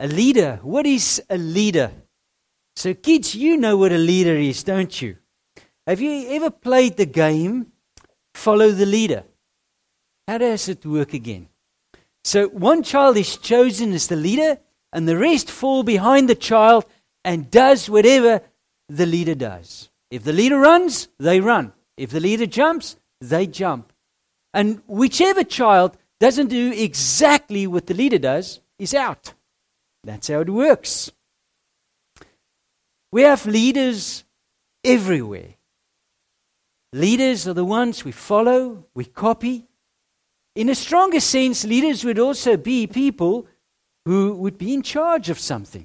A leader. What is a leader? So kids, you know what a leader is, don't you? Have you ever played the game Follow the Leader? How does it work again? So one child is chosen as the leader, and the rest fall behind the child and does whatever the leader does. If the leader runs, they run. If the leader jumps, they jump. And whichever child doesn't do exactly what the leader does is out. That's how it works. We have leaders everywhere. Leaders are the ones we follow, we copy. In a stronger sense, leaders would also be people who would be in charge of something.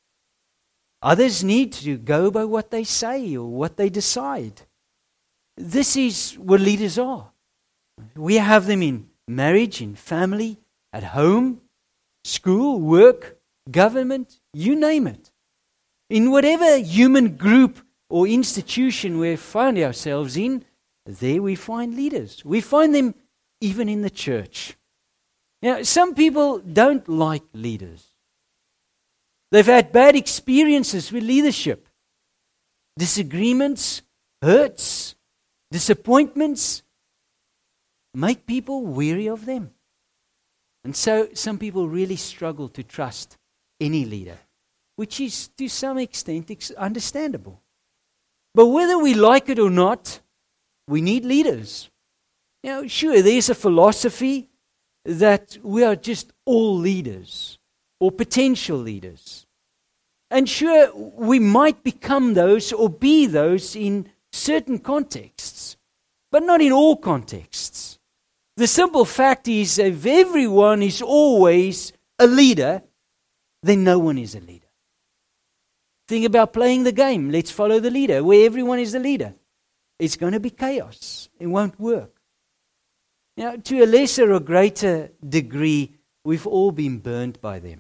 Others need to go by what they say or what they decide. This is what leaders are. We have them in marriage, in family, at home, school, work, government, you name it. In whatever human group or institution we find ourselves in, there we find leaders. We find them even in the church. Now, some people don't like leaders. They've had bad experiences with leadership. Disagreements, hurts, disappointments make people weary of them. And so some people really struggle to trust any leader, which is to some extent understandable. But whether we like it or not, we need leaders. Sure, there's a philosophy that we are just all leaders or potential leaders. And sure, we might become those or be those in certain contexts, but not in all contexts. The simple fact is, if everyone is always a leader, then no one is a leader. Think about playing the game, let's follow the leader, where everyone is the leader. It's going to be chaos. It won't work. To a lesser or greater degree, we've all been burned by them.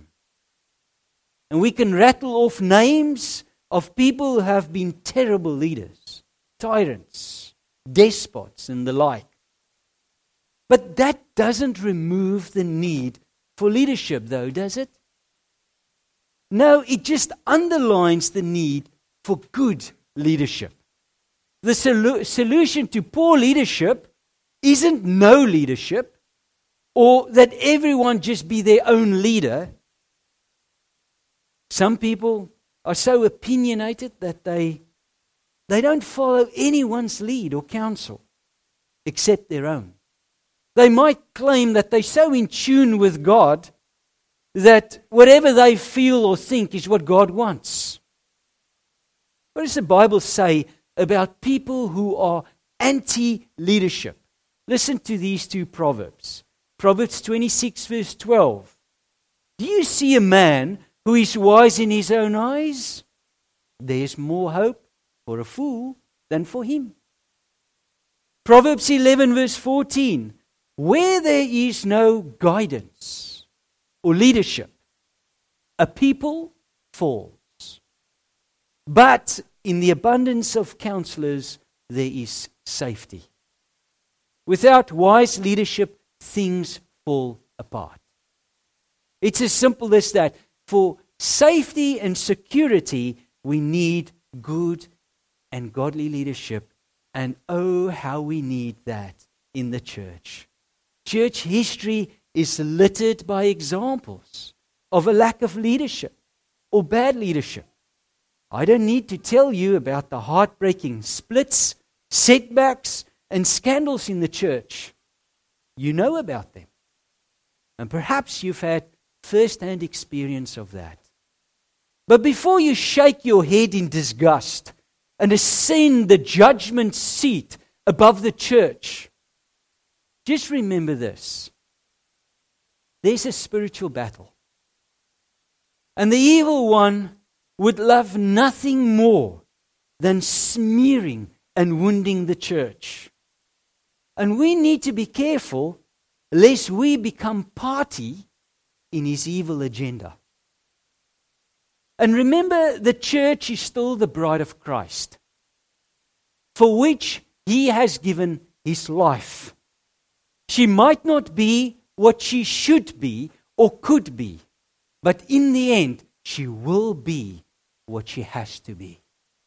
And we can rattle off names of people who have been terrible leaders, tyrants, despots, and the like. But that doesn't remove the need for leadership, though, does it? No, it just underlines the need for good leadership. The solution to poor leadership isn't no leadership, or that everyone just be their own leader. Some people are so opinionated that they don't follow anyone's lead or counsel except their own. They might claim that they're so in tune with God that whatever they feel or think is what God wants. What does the Bible say about people who are anti-leadership? Listen to these two proverbs. Proverbs 26 verse 12. Do you see a man who is wise in his own eyes? There's more hope for a fool than for him. Proverbs 11 verse 14. Where there is no guidance or leadership, a people falls. But in the abundance of counselors, there is safety. Without wise leadership, things fall apart. It's as simple as that. For safety and security, we need good and godly leadership. And oh, how we need that in the church. Church history is littered by examples of a lack of leadership or bad leadership. I don't need to tell you about the heartbreaking splits, setbacks, and scandals in the church. You know about them. And perhaps you've had first-hand experience of that. But before you shake your head in disgust and ascend the judgment seat above the church, just remember this. There's a spiritual battle. And the evil one would love nothing more than smearing and wounding the church. And we need to be careful lest we become party in his evil agenda. And remember, the church is still the bride of Christ, for which he has given his life. She might not be what she should be or could be, But in the end, she will be what she has to be.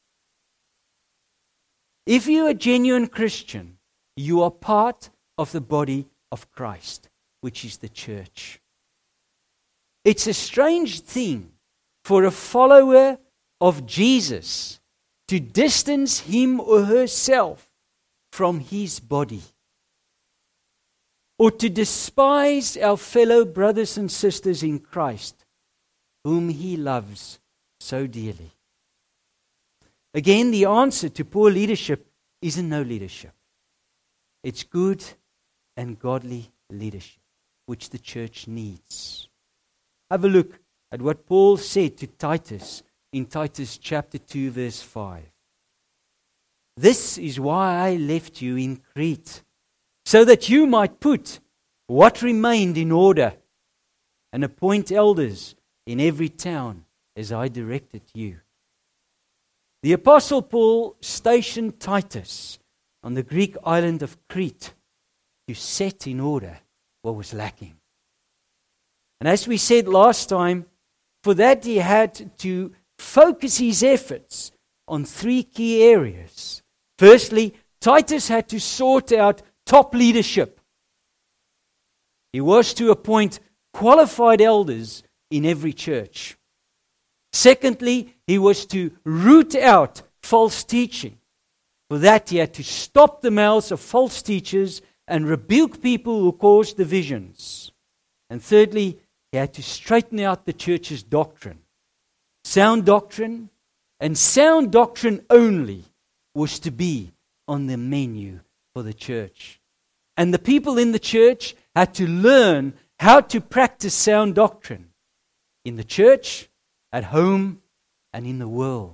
If you're a genuine Christian, you are part of the body of Christ, which is the church. It's a strange thing for a follower of Jesus to distance him or herself from his body, or to despise our fellow brothers and sisters in Christ, whom he loves so dearly. Again, the answer to poor leadership isn't no leadership. It's good and godly leadership, which the church needs. Have a look at what Paul said to Titus in Titus chapter 2, verse 5. This is why I left you in Crete, so that you might put what remained in order and appoint elders in every town as I directed you. The Apostle Paul stationed Titus on the Greek island of Crete to set in order what was lacking. And as we said last time, for that he had to focus his efforts on three key areas. Firstly, Titus had to sort out top leadership. He was to appoint qualified elders in every church. Secondly, he was to root out false teaching. For that, he had to stop the mouths of false teachers and rebuke people who caused divisions. And thirdly, he had to straighten out the church's doctrine. Sound doctrine, and sound doctrine only, was to be on the menu for the church. And the people in the church had to learn how to practice sound doctrine in the church, at home, and in the world.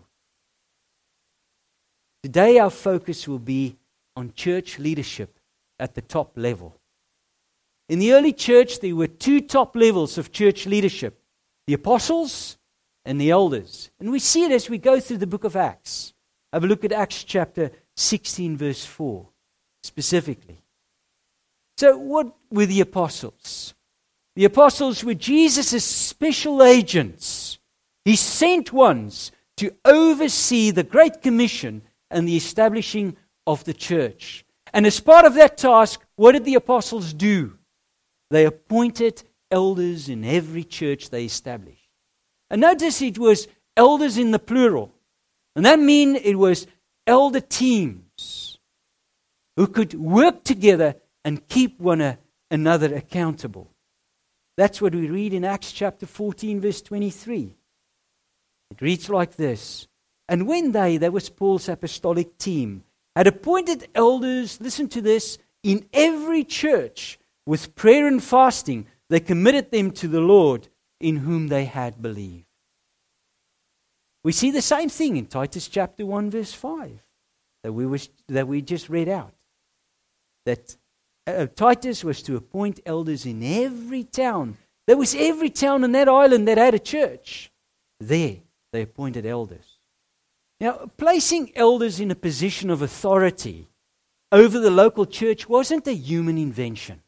Today our focus will be on church leadership at the top level. In the early church, there were two top levels of church leadership: the apostles and the elders. And we see it as we go through the book of Acts. Have a look at Acts chapter 16, verse 4, specifically. So what were the apostles? The apostles were Jesus' special agents. His sent ones to oversee the Great Commission and the establishing of the church. And as part of that task, what did the apostles do? They appointed elders in every church they established. And notice it was elders in the plural. And that means it was elder teams who could work together and keep one another accountable. That's what we read in Acts chapter 14, verse 23. It reads like this: And when that was Paul's apostolic team, had appointed elders, listen to this, in every church, with prayer and fasting, they committed them to the Lord in whom they had believed. We see the same thing in Titus chapter 1, verse 5, that we just read out. That Titus was to appoint elders in every town. There was every town on that island that had a church. There, they appointed elders. Now, placing elders in a position of authority over the local church wasn't a human invention.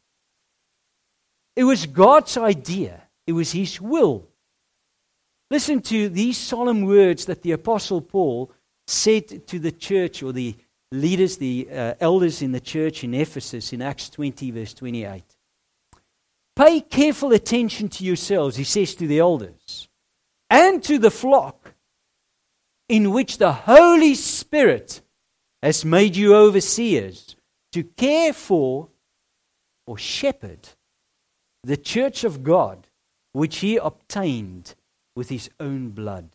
It was God's idea. It was His will. Listen to these solemn words that the Apostle Paul said to the church, or the leaders, the elders in the church in Ephesus, in Acts 20, verse 28. Pay careful attention to yourselves, he says to the elders, and to the flock in which the Holy Spirit has made you overseers, to care for or shepherd the church of God, which He obtained with His own blood.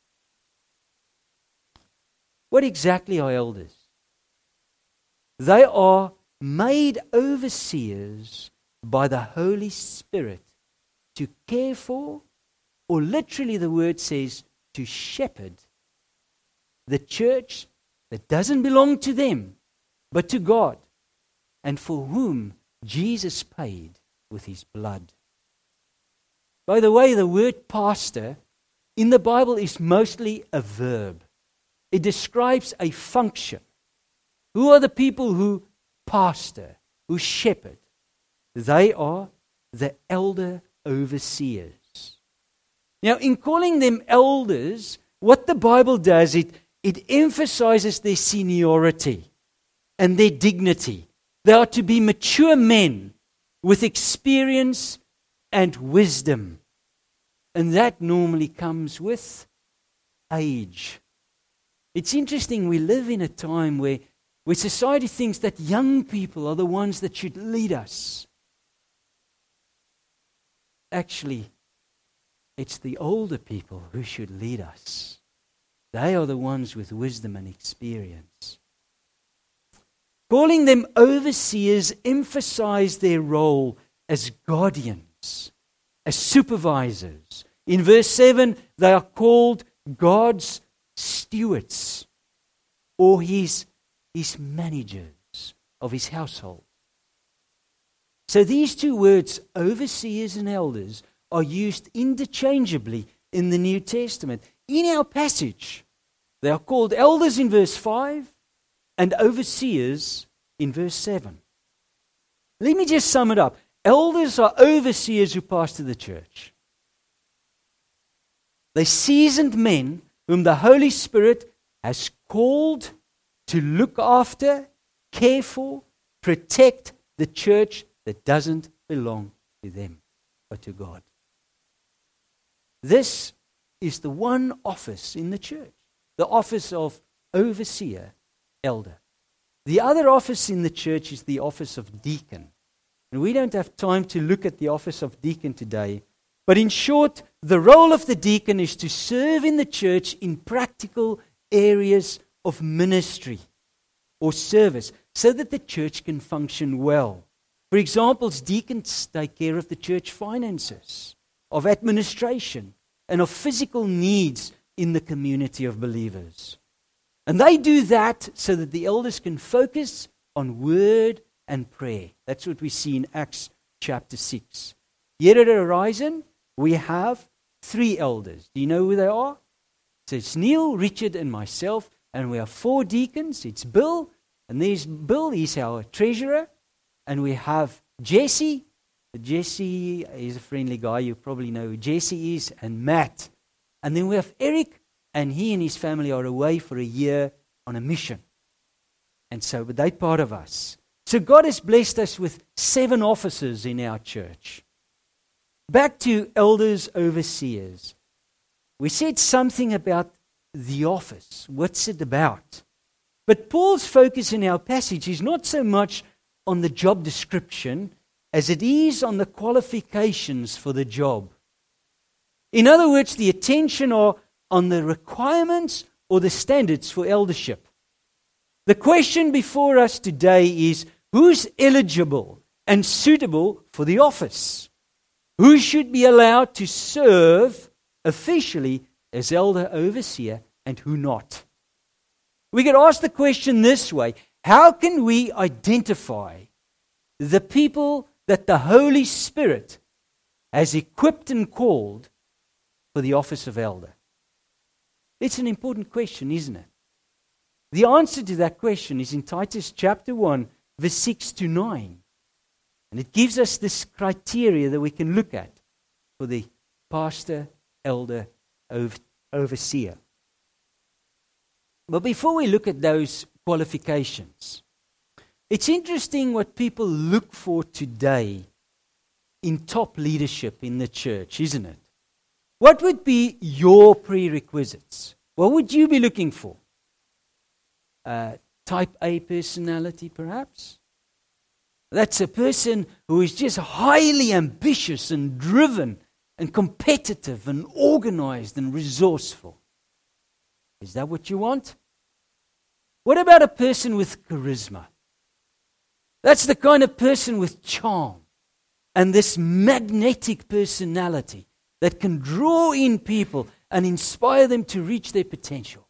What exactly are elders? They are made overseers by the Holy Spirit to care for, or literally the word says, to shepherd the church that doesn't belong to them, but to God, and for whom Jesus paid with His blood. By the way, the word pastor in the Bible is mostly a verb. It describes a function. Who are the people who pastor, who shepherd? They are the elder overseers. Now, in calling them elders, what the Bible does, it emphasizes their seniority and their dignity. They are to be mature men with experience and wisdom. And that normally comes with age. It's interesting, we live in a time where society thinks that young people are the ones that should lead us. Actually, it's the older people who should lead us. They are the ones with wisdom and experience. Calling them overseers emphasize their role as guardians, as supervisors. In verse 7, they are called God's stewards, or his managers of his household. So these two words, overseers and elders, are used interchangeably in the New Testament. In our passage, they are called elders in verse 5 and overseers in verse 7. Let me just sum it up. Elders are overseers who pastor the church. They're seasoned men whom the Holy Spirit has called to look after, care for, protect the church that doesn't belong to them, but to God. This is the one office in the church, the office of overseer, elder. The other office in the church is the office of deacon. And we don't have time to look at the office of deacon today. But in short, the role of the deacon is to serve in the church in practical areas of ministry or service so that the church can function well. For example, deacons take care of the church finances, of administration, and of physical needs in the community of believers. And they do that so that the elders can focus on word and prayer. That's what we see in Acts chapter 6. Here at Horizon, we have 3 elders. Do you know who they are? So it's Neil, Richard, and myself. And we have 4 deacons. It's Bill. And there's Bill, he's our treasurer. And we have Jesse. Jesse is a friendly guy. You probably know who Jesse is. And Matt. And then we have Eric. And he and his family are away for a year on a mission. And so, but they're part of us. So God has blessed us with 7 officers in our church. Back to elders, overseers. We said something about the office. What's it about? But Paul's focus in our passage is not so much on the job description as it is on the qualifications for the job. In other words, the attention are on the requirements or the standards for eldership. The question before us today is, who's eligible and suitable for the office? Who should be allowed to serve officially as elder overseer and who not? We could ask the question this way: how can we identify the people that the Holy Spirit has equipped and called for the office of elder? It's an important question, isn't it? The answer to that question is in Titus chapter 1, verse 6 to 9. And it gives us this criteria that we can look at for the pastor, elder, overseer. But before we look at those qualifications, it's interesting what people look for today in top leadership in the church, isn't it? What would be your prerequisites? What would you be looking for? Type A personality, perhaps? That's a person who is just highly ambitious and driven and competitive and organized and resourceful. Is that what you want? What about a person with charisma? That's the kind of person with charm and this magnetic personality that can draw in people and inspire them to reach their potential.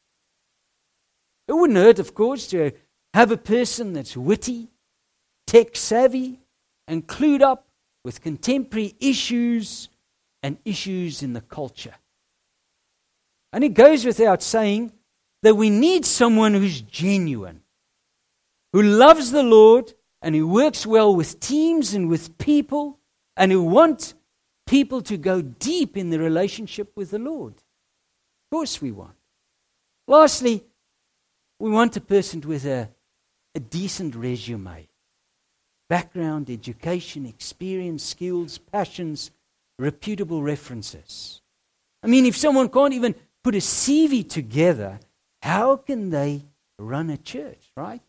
It wouldn't hurt, of course, to have a person that's witty, tech-savvy, and clued up with contemporary issues and issues in the culture. And it goes without saying that we need someone who's genuine, who loves the Lord and who works well with teams and with people, and who wants people to go deep in the relationship with the Lord. Of course we want. Lastly, we want a person with a decent resume. Background, education, experience, skills, passions, reputable references. I mean, if someone can't even put a CV together, how can they run a church, right?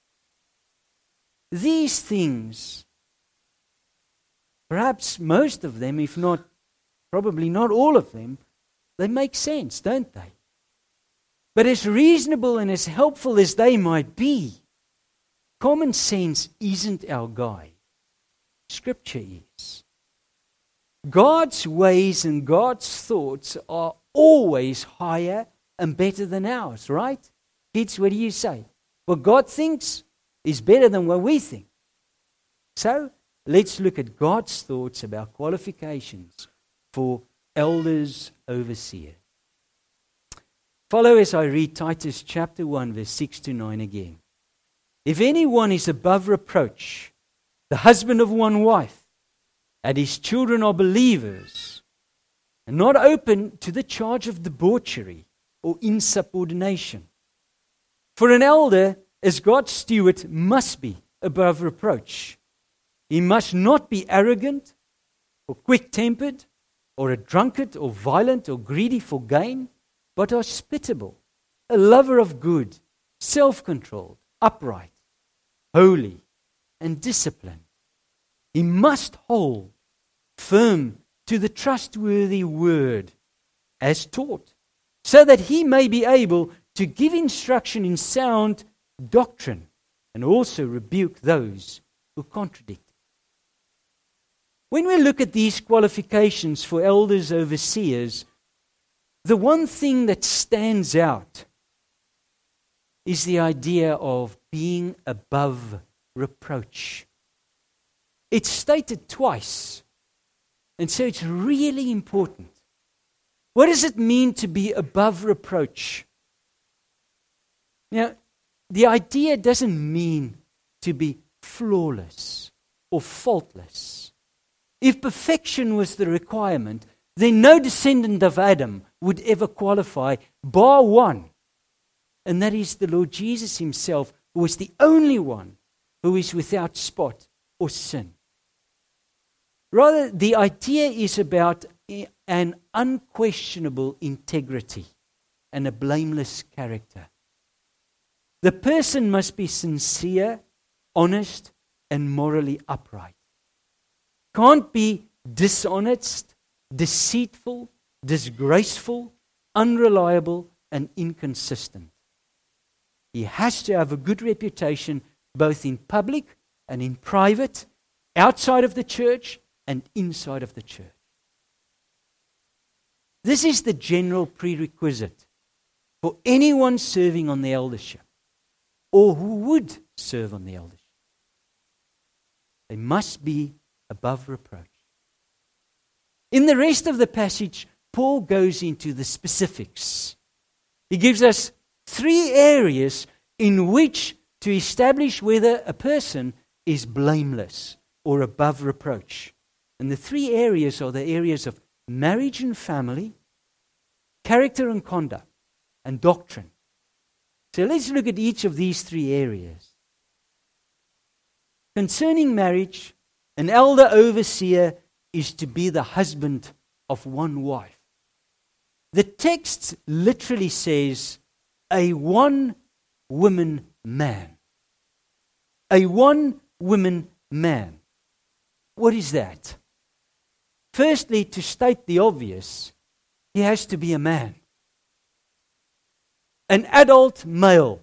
These things, perhaps most of them, if not, probably not all of them, they make sense, don't they? But as reasonable and as helpful as they might be, common sense isn't our guide. Scripture is. God's ways and God's thoughts are always higher and better than ours, right? Kids, what do you say? What God thinks is better than what we think. So, let's look at God's thoughts about qualifications for elders, overseers. Follow as I read Titus chapter 1, verse 6 to 9 again. If anyone is above reproach, the husband of one wife, and his children are believers, and not open to the charge of debauchery or insubordination. For an elder, as God's steward, must be above reproach. He must not be arrogant or quick-tempered or a drunkard or violent or greedy for gain, but hospitable, a lover of good, self-controlled, upright, holy, and disciplined. He must hold firm to the trustworthy word as taught, so that he may be able to give instruction in sound doctrine and also rebuke those who contradict it. When we look at these qualifications for elders, overseers, the one thing that stands out is the idea of being above reproach. It's stated twice, and so it's really important. What does it mean to be above reproach? Now, the idea doesn't mean to be flawless or faultless. If perfection was the requirement, then no descendant of Adam would ever qualify, bar one. And that is the Lord Jesus himself, who is the only one who is without spot or sin. Rather, the idea is about an unquestionable integrity and a blameless character. The person must be sincere, honest, and morally upright. Can't be dishonest, deceitful, disgraceful, unreliable, and inconsistent. He has to have a good reputation both in public and in private, outside of the church and inside of the church. This is the general prerequisite for anyone serving on the eldership or who would serve on the eldership. They must be above reproach. In the rest of the passage, Paul goes into the specifics. He gives us 3 areas in which to establish whether a person is blameless or above reproach. And the 3 areas are the areas of marriage and family, character and conduct, and doctrine. So let's look at each of these 3 areas. Concerning marriage, an elder overseer is to be the husband of one wife. The text literally says, a one-woman man. A one-woman man. What is that? Firstly, to state the obvious, he has to be a man. An adult male.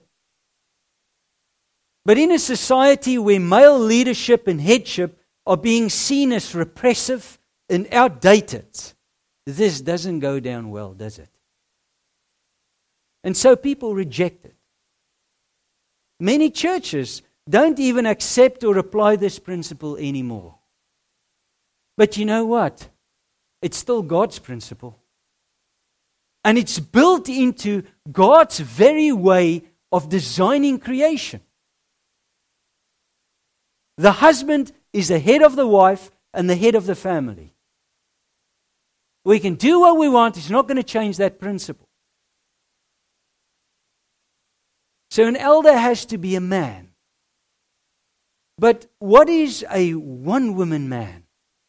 But in a society where male leadership and headship are being seen as repressive and outdated, this doesn't go down well, does it? And so people reject it. Many churches don't even accept or apply this principle anymore. But you know what? It's still God's principle. And it's built into God's very way of designing creation. The husband is the head of the wife and the head of the family. We can do what we want. It's not going to change that principle. So an elder has to be a man. But what is a one-woman man?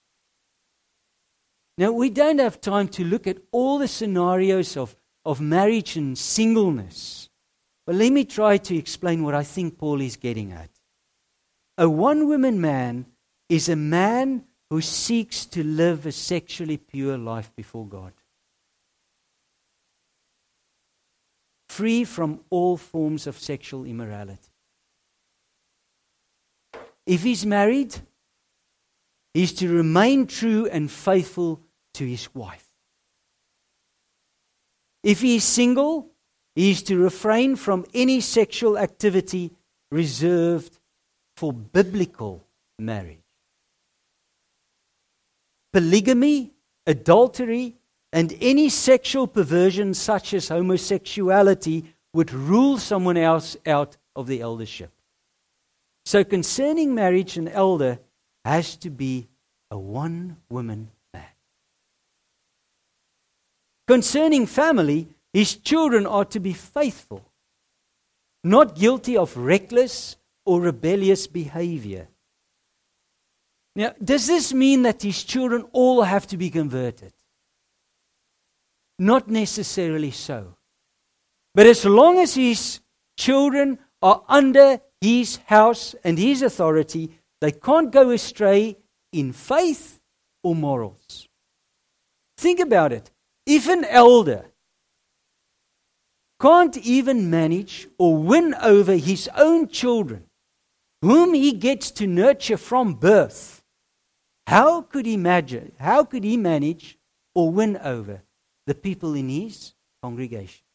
Now, we don't have time to look at all the scenarios of marriage and singleness. But let me try to explain what I think Paul is getting at. A one-woman man is a man who seeks to live a sexually pure life before God, free from all forms of sexual immorality. If he's married, he's to remain true and faithful to his wife. If he is single, he is to refrain from any sexual activity reserved for biblical marriage. Polygamy, adultery, and any sexual perversion such as homosexuality would rule someone else out of the eldership. So concerning marriage, an elder has to be a one-woman man. Concerning family, his children are to be faithful, not guilty of reckless or rebellious behavior. Now, does this mean that his children all have to be converted? Not necessarily so. But as long as his children are under his house and his authority, they can't go astray in faith or morals. Think about it. If an elder can't even manage or win over his own children, whom he gets to nurture from birth, how could he manage or win over the people in his congregation?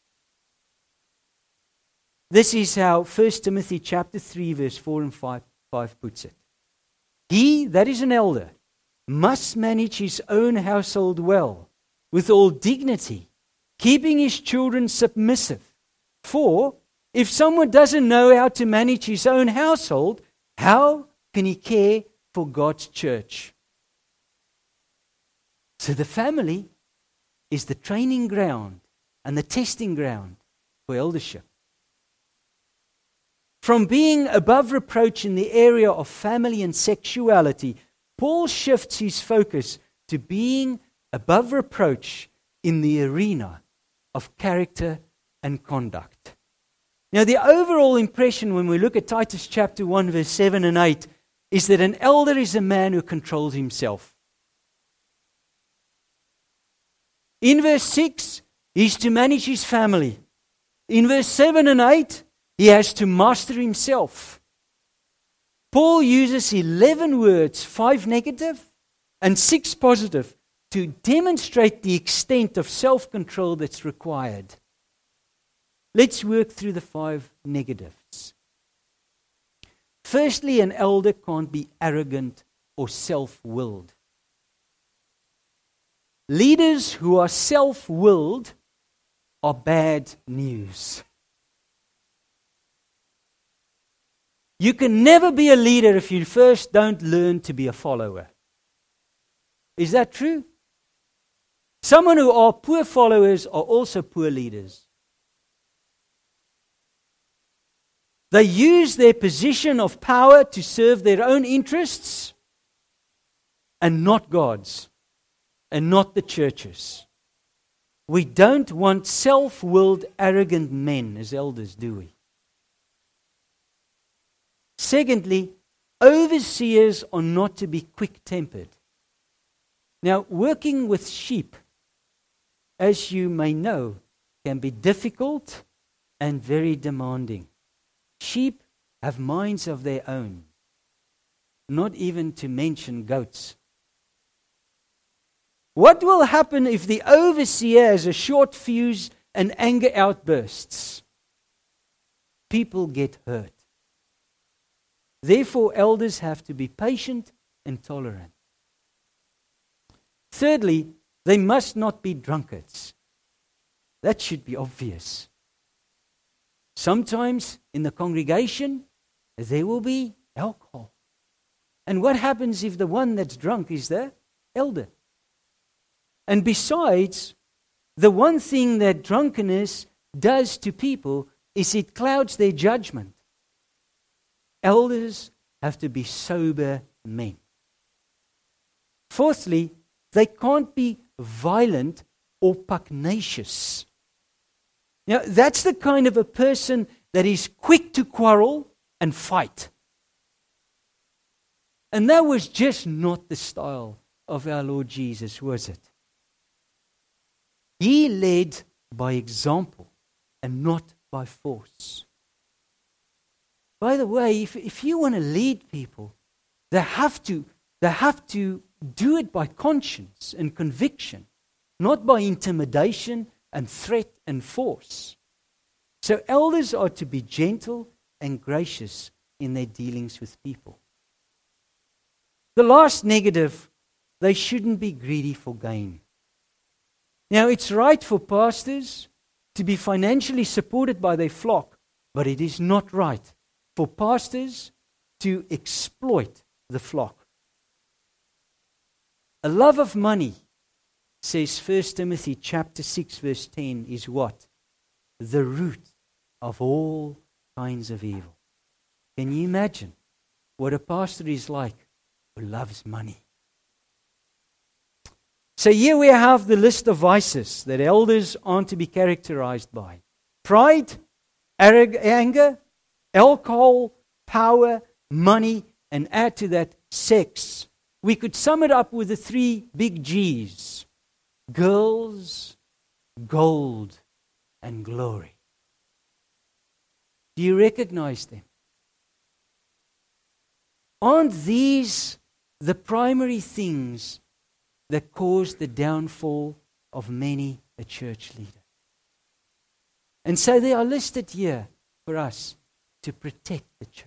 This is how 1 Timothy chapter 3 verse 4 and 5 puts it. He, that is an elder, must manage his own household well, with all dignity, keeping his children submissive. For if someone doesn't know how to manage his own household, how can he care for God's church? So the family is the training ground and the testing ground for eldership. From being above reproach in the area of family and sexuality, Paul shifts his focus to being above reproach in the arena of character and conduct. Now, the overall impression when we look at Titus chapter 1, verse 7 and 8, is that an elder is a man who controls himself. In verse 6, he's to manage his family. In verse 7 and 8, he has to master himself. Paul uses 11 words, 5 negative and 6 positive, to demonstrate the extent of self-control that's required. Let's work through the 5 negatives. Firstly, an elder can't be arrogant or self-willed. Leaders who are self-willed are bad news. You can never be a leader if you first don't learn to be a follower. Is that true? Someone who are poor followers are also poor leaders. They use their position of power to serve their own interests and not God's, and not the church's. We don't want self-willed, arrogant men as elders, do we? Secondly, overseers are not to be quick-tempered. Now, working with sheep, as you may know, can be difficult and very demanding. Sheep have minds of their own, not even to mention goats. What will happen if the overseer has a short fuse and anger outbursts? People get hurt. Therefore, elders have to be patient and tolerant. Thirdly, they must not be drunkards. That should be obvious. Sometimes in the congregation, there will be alcohol. And what happens if the one that's drunk is the elder? And besides, the one thing that drunkenness does to people is it clouds their judgment. Elders have to be sober men. Fourthly, they can't be violent or pugnacious. Now, that's the kind of a person that is quick to quarrel and fight. And that was just not the style of our Lord Jesus, was it? He led by example and not by force. By the way, if you want to lead people, they have to do it by conscience and conviction, not by intimidation and threat and force. So elders are to be gentle and gracious in their dealings with people. The last negative, they shouldn't be greedy for gain. Now, it's right for pastors to be financially supported by their flock, but it is not right for pastors to exploit the flock. A love of money, says 1 Timothy chapter 6 verse 10, is what? The root of all kinds of evil. Can you imagine what a pastor is like who loves money? So here we have the list of vices that elders aren't to be characterized by. Pride, anger, alcohol, power, money, and add to that sex. We could sum it up with the 3 big G's: girls, gold, and glory. Do you recognize them? Aren't these the primary things that cause the downfall of many a church leader? And so they are listed here for us to protect the church.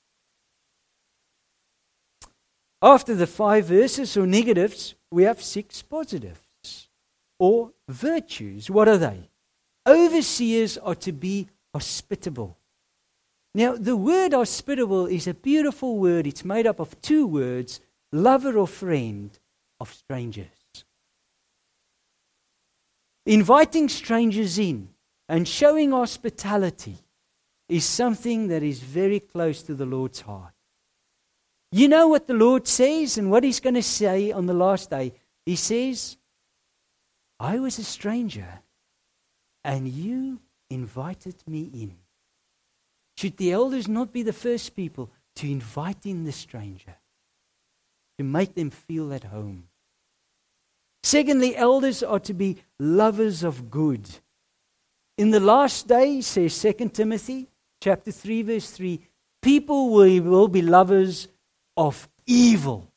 After the 5 verses or negatives, we have 6 positives or virtues. What are they? Overseers are to be hospitable. Now, the word hospitable is a beautiful word. It's made up of 2 words, lover or friend of strangers. Inviting strangers in and showing hospitality is something that is very close to the Lord's heart. You know what the Lord says and what He's going to say on the last day? He says, I was a stranger and you invited me in. Should the elders not be the first people to invite in the stranger, to make them feel at home? Secondly, elders are to be lovers of good. In the last days, says 2 Timothy chapter 3 verse 3, people will be lovers of evil.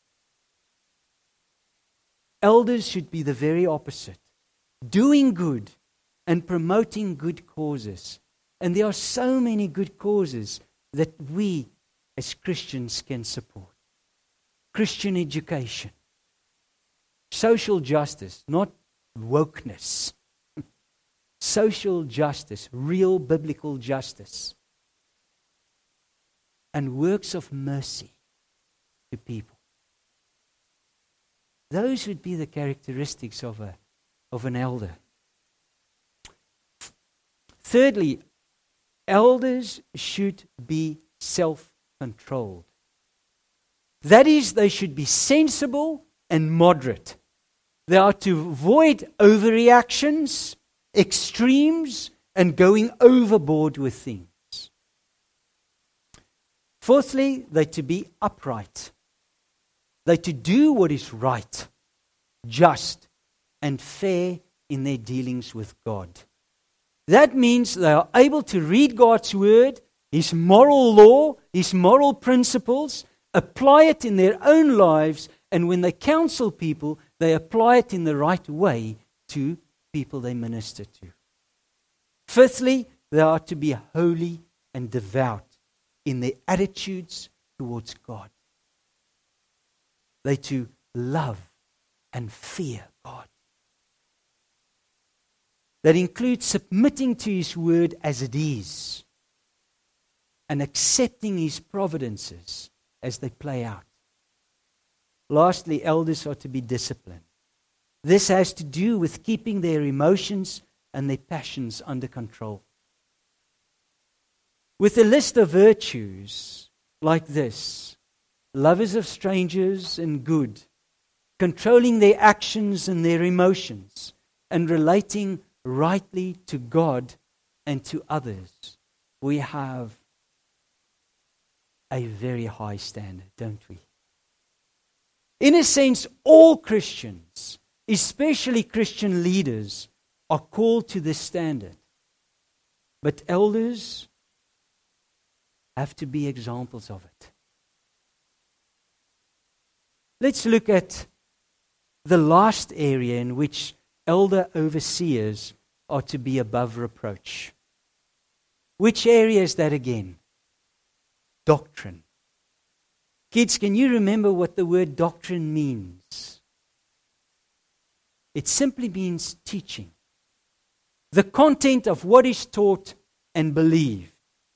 Elders should be the very opposite, doing good and promoting good causes. And there are so many good causes that we as Christians can support. Christian education, social justice, not wokeness. Social justice, real biblical justice, and works of mercy to people. Those would be the characteristics of an elder. Thirdly, elders should be self-controlled. That is, they should be sensible and moderate. They are to avoid overreactions, extremes, and going overboard with things. Fourthly, they're to be upright. They're to do what is right, just, and fair in their dealings with God. That means they are able to read God's word, His moral law, His moral principles, apply it in their own lives, and when they counsel people, they apply it in the right way to people they minister to. Fifthly, they are to be holy and devout in their attitudes towards God. They're to love and fear God. That includes submitting to His word as it is and accepting His providences as they play out. Lastly, elders are to be disciplined. This has to do with keeping their emotions and their passions under control. With a list of virtues like this: lovers of strangers and good, controlling their actions and their emotions, and relating rightly to God and to others, we have a very high standard, don't we? In a sense, all Christians, especially Christian leaders, are called to this standard. But elders have to be examples of it. Let's look at the last area in which elder overseers are to be above reproach. Which area is that again? Doctrine. Kids, can you remember what the word doctrine means? It simply means teaching. The content of what is taught and believed.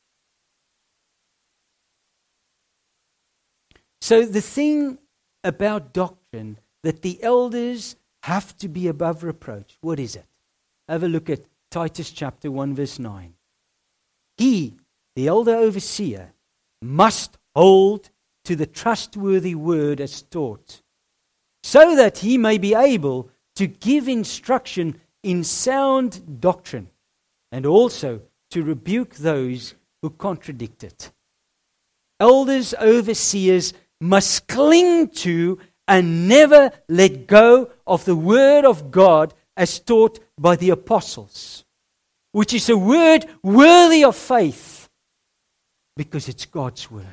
So the thing about doctrine that the elders have to be above reproach, what is it? Have a look at Titus chapter 1 verse 9. He, the elder overseer, must hold to the trustworthy word as taught, so that he may be able to give instruction in sound doctrine, and also to rebuke those who contradict it. Elders, overseers must cling to and never let go of the word of God as taught by the apostles, which is a word worthy of faith because it's God's word.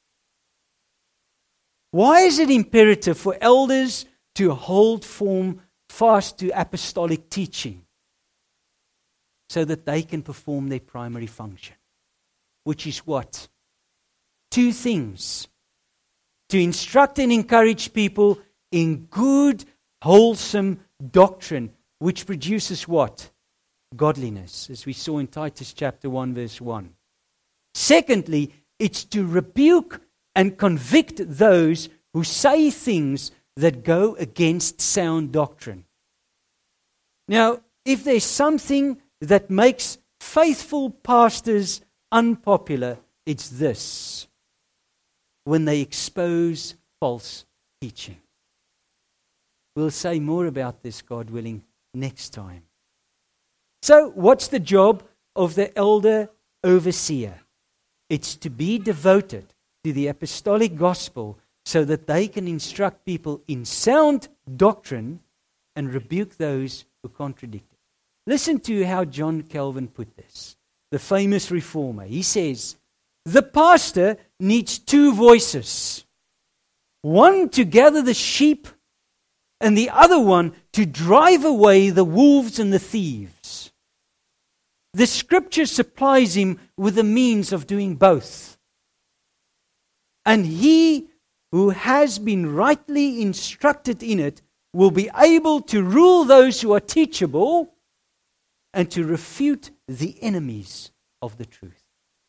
Why is it imperative for elders to hold fast to apostolic teaching? So that they can perform their primary function. Which is what? Two things. To instruct and encourage people in good, wholesome doctrine, which produces what? Godliness, as we saw in Titus chapter 1 verse 1. Secondly, it's to rebuke and convict those who say things that go against sound doctrine. Now, if there's something that makes faithful pastors unpopular, it's this: when they expose false teaching. We'll say more about this, God willing, next time. So, what's the job of the elder overseer? It's to be devoted to the apostolic gospel so that they can instruct people in sound doctrine and rebuke those who contradict it. Listen to how John Calvin put this, the famous reformer. He says, the pastor needs two voices, one to gather the sheep and the other one to drive away the wolves and the thieves. The scripture supplies him with the means of doing both. And he who has been rightly instructed in it will be able to rule those who are teachable and to refute the enemies of the truth.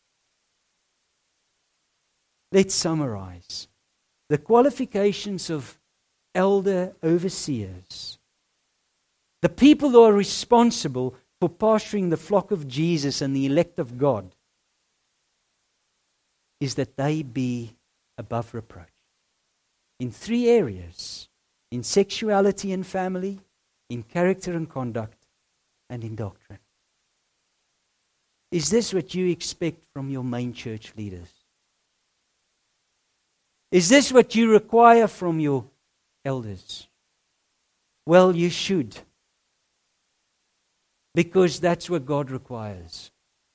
Let's summarize. The qualifications of elder overseers, the people who are responsible for pastoring the flock of Jesus and the elect of God, is that they be above reproach. In three areas: in sexuality and family, in character and conduct, and in doctrine. Is this what you expect from your main church leaders? Is this what you require from your elders? Well, you should. Because that's what God requires.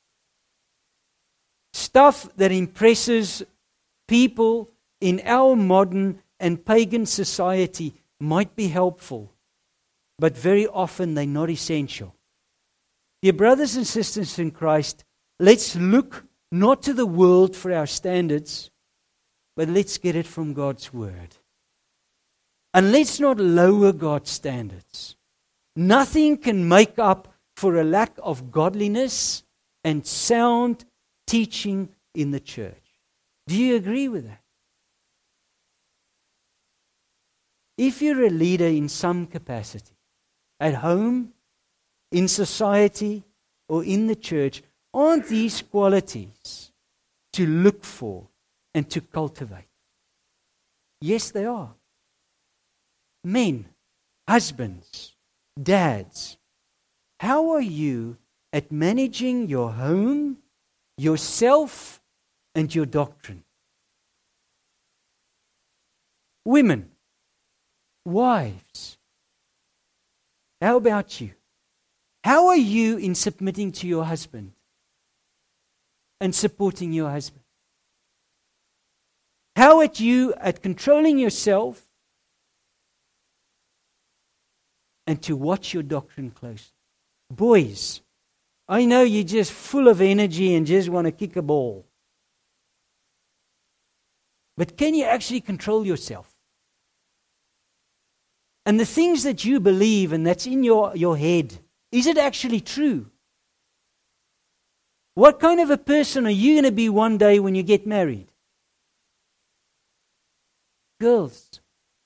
Stuff that impresses people in our modern and pagan society might be helpful, but very often they're not essential. Dear brothers and sisters in Christ, let's look not to the world for our standards, but let's get it from God's word. And let's not lower God's standards. Nothing can make up for a lack of godliness and sound teaching in the church. Do you agree with that? If you're a leader in some capacity, at home, in society, or in the church, aren't these qualities to look for and to cultivate? Yes, they are. Men, husbands, dads, how are you at managing your home, yourself, and your doctrine? Women, wives, how about you? How are you in submitting to your husband and supporting your husband? How are you at controlling yourself and to watch your doctrine closely? Boys, I know you're just full of energy and just want to kick a ball. But can you actually control yourself? And the things that you believe and that's in your head, is it actually true? What kind of a person are you going to be one day when you get married? Girls,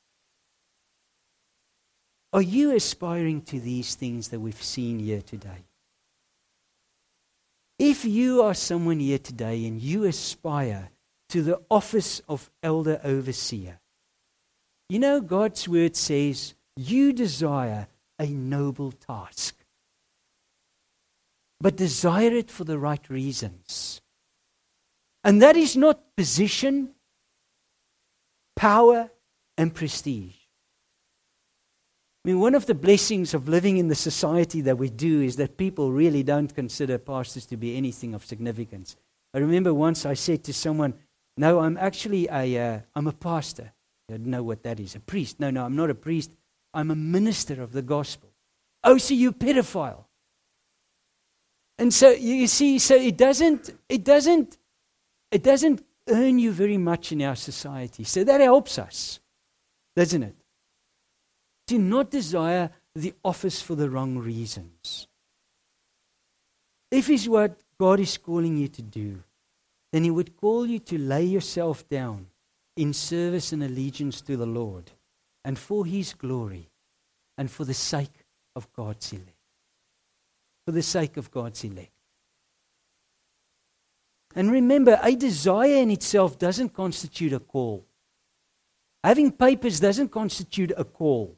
are you aspiring to these things that we've seen here today? If you are someone here today and you aspire to the office of elder overseer, you know God's word says you desire a noble task. But desire it for the right reasons. And that is not position, power, and prestige. I mean, one of the blessings of living in the society that we do is that people really don't consider pastors to be anything of significance. I remember once I said to someone, no, I'm actually I'm a pastor. I don't know what that is. A priest. No, I'm not a priest. I'm a minister of the gospel. Oh, so you pedophile. And so you see, so it doesn't earn you very much in our society. So that helps us, doesn't it? Do not desire the office for the wrong reasons. If it's what God is calling you to do, then He would call you to lay yourself down in service and allegiance to the Lord and for His glory and for the sake of God's elect. For the sake of God's elect. And remember, a desire in itself doesn't constitute a call. Having papers doesn't constitute a call.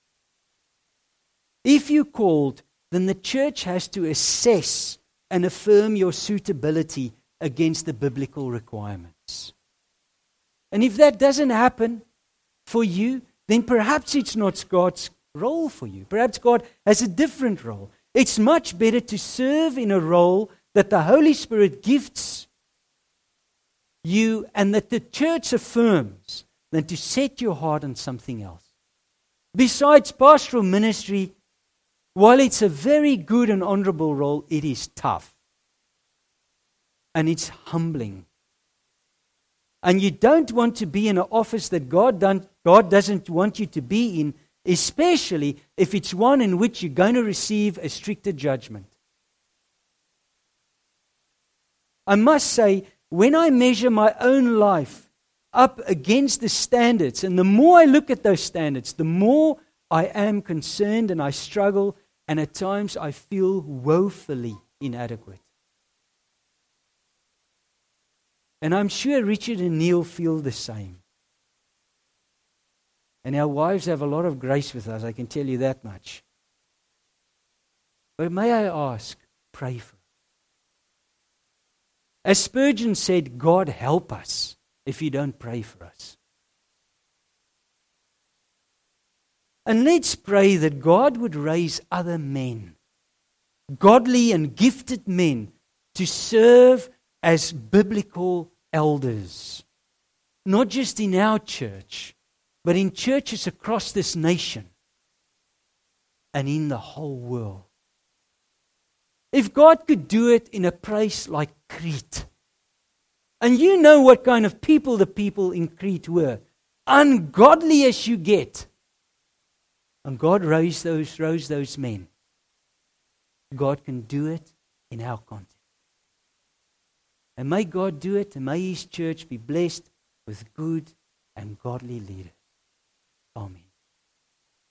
If you're called, then the church has to assess and affirm your suitability against the biblical requirements. And if that doesn't happen for you, then perhaps it's not God's role for you. Perhaps God has a different role. It's much better to serve in a role that the Holy Spirit gifts you and that the church affirms than to set your heart on something else. Besides, pastoral ministry, while it's a very good and honorable role, it is tough. And it's humbling. And you don't want to be in an office that God doesn't want you to be in, especially if it's one in which you're going to receive a stricter judgment. I must say, when I measure my own life up against the standards, and the more I look at those standards, the more I am concerned and I struggle, and at times I feel woefully inadequate. And I'm sure Richard and Neil feel the same. And our wives have a lot of grace with us, I can tell you that much. But may I ask, pray for us. As Spurgeon said, God help us if you don't pray for us. And let's pray that God would raise other men, godly and gifted men, to serve as biblical elders. Not just in our church, but in churches across this nation and in the whole world. If God could do it in a place like Crete, and you know what kind of people the people in Crete were, ungodly as you get, and God rose those men, God can do it in our context. And may God do it, and may His church be blessed with good and godly leaders. Amen.